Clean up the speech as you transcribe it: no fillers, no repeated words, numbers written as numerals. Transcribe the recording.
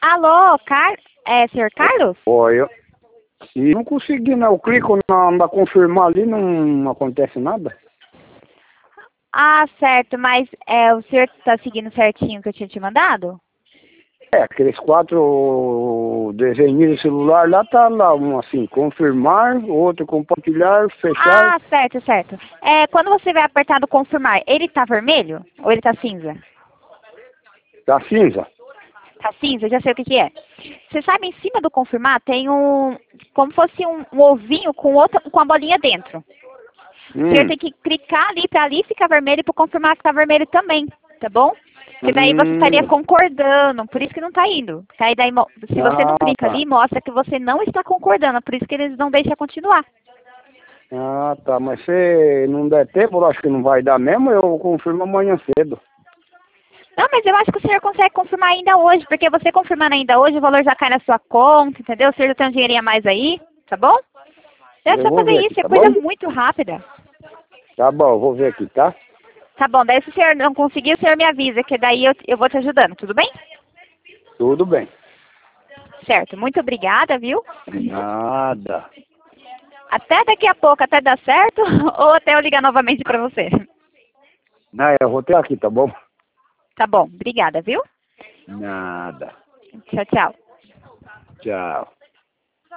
Alô, senhor Carlos? Oi, e não consegui, né? Eu clico na confirmar ali, não acontece nada. Ah, certo, mas o senhor está seguindo certinho o que eu tinha te mandado? Aqueles 4 desenhos de celular lá, tá lá, um assim, confirmar, outro compartilhar, fechar. Ah, certo, certo. Quando você vai apertar no confirmar, ele tá vermelho ou ele tá cinza? Tá cinza. Tá cinza, eu já sei o que que é. Você sabe, em cima do confirmar tem como fosse um ovinho com a bolinha dentro. O senhor tem que clicar ali para ali ficar vermelho e para confirmar que tá vermelho também, tá bom? Porque daí você estaria concordando, por isso que não tá indo. Porque aí daí, se você não clica Tá. ali, mostra que você não está concordando, por isso que eles não deixam continuar. Ah, tá, mas se não der tempo, eu acho que não vai dar mesmo, eu confirmo amanhã cedo. Não, mas eu acho que o senhor consegue confirmar ainda hoje, porque você confirmando ainda hoje, o valor já cai na sua conta, entendeu? O senhor já tem um dinheirinho a mais aí, tá bom? É Eu só vou fazer ver aqui, isso, é tá coisa bom? muito rápida. Tá bom, eu vou ver aqui, tá? Tá bom, daí se o senhor não conseguir, o senhor me avisa, que daí eu vou te ajudando, tudo bem? Tudo bem. Certo, muito obrigada, viu? Nada. Até daqui a pouco, até dar certo, ou até eu ligar novamente pra você. Não, eu vou ter aqui, tá bom? Tá bom, obrigada, viu? Nada. Tchau, tchau. Tchau.